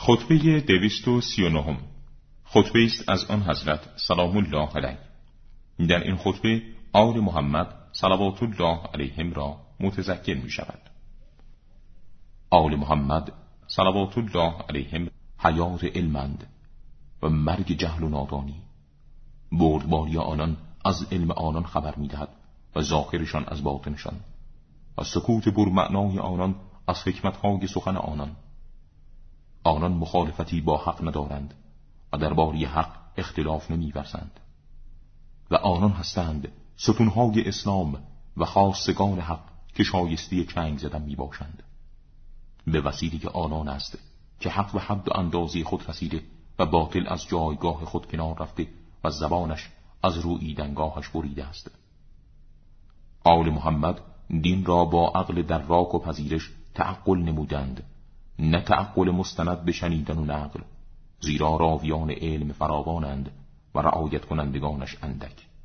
خطبه 239 خطبه است از آن حضرت سلام الله علیه. در این خطبه آل محمد صلوات الله علیهم را متذکر می شود. آل محمد صلوات الله علیهم حیات علمند و مرگ جهل و نادانی. بردباری آنان از علم آنان خبر می دهد و ظاهرشان از باطنشان و سکوت برمعنای آنان از حکمتهای سخن آنان. آنان مخالفتی با حق ندارند و درباره حق اختلاف نمی‌ورزند و آنان هستند ستونهای اسلام و خاصگان حق که شایسته چنگ زدن میباشند. به وسیله آنان است که حق و حد و اندازه خود رسیده و باطل از جایگاه خود کنار رفته و زبانش از روییدنگاهش بریده است. آل محمد دین را با عقل دراک و پذیرش تعقل نمودند، نه تعقل مستند به شنیدن و نقل، زیرا راویان علم فراوانند و رعایت کنندگانش اندک.